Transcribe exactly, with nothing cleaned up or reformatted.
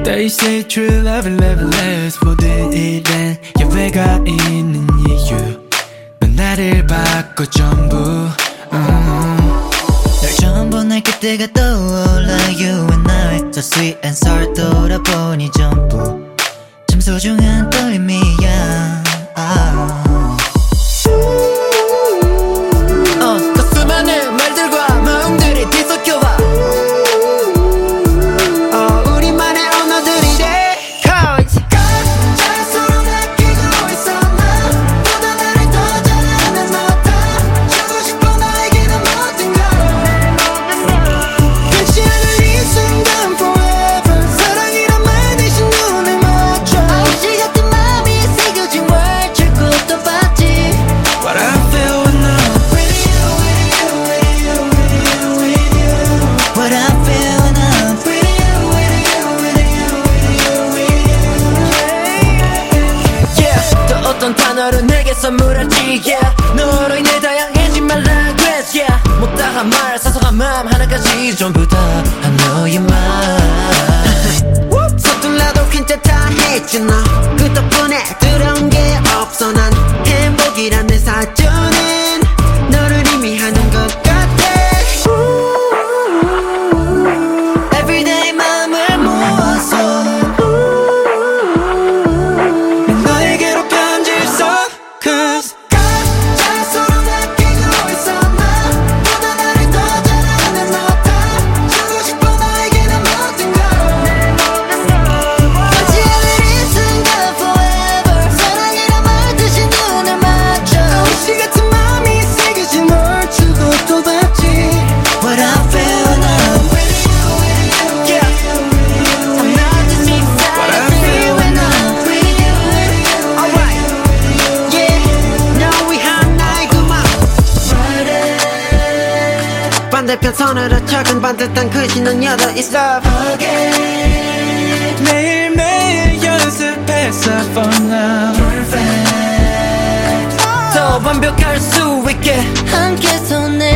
They say true love and loveless 모든 일엔 예외가 있는 이유 넌 나를 바꿔 전부 uh-huh. 널 처음 본 날 그때가 떠올라 You and I So sweet and sour 돌아보니 전부 참 소중한 떨림이야 ah. 어, 그 수많은 말들과 마음들이 뒤섞여와 어, 우리만의 언어들이 돼 Cause 각자 서로 느끼고 있어 나보다 나를 더 잘하는 너다 주고 싶어 나에게는 모든 걸 끝이 않을 이 순간 forever 사랑이란 말 대신 눈을 맞춰 아이씨 같은 맘이 새겨진 월 줄것도 봤지 What I feel when I'm With you, with you, with you, with you, with you What I feel when I'm with you, with you, with you, with you, with you Yeah 또 어떤 단어를 내게 선물할지 Yeah 너로 인해 다양해진 my language Yeah 못다한 말 사소한 마음 하나까지 전부 다 I know you're mine 서툴러도 괜찮다 했지 너 그 덕분에 들어온 게 없어 난 행복이라는 사전은 너를 의미하는 것 같아 Everyday 마음을 모아서 너에게로 편지서 Cause 각자 서로 느끼고 있어 나보다 나를 더 잘하는 너다 주고 싶어 너에게는 모든 걸 끝이 않을 이 순간 forever 사랑이란 말 대신 눈을 맞춰 아이씨 같은 맘이 새겨진 널 주고 또 봤지 What I feel when I'm with you, with you, with Yeah. you, with you, I'm not just excited What I for feel you when I'm with you, with you, Alright yeah now we 하나의 그만 반대편 선으로 철근 반듯한 그 신은 여덟 It's love again 매일매일 연습했어 for now Perfect 더 완벽할 수 있게 함께 손에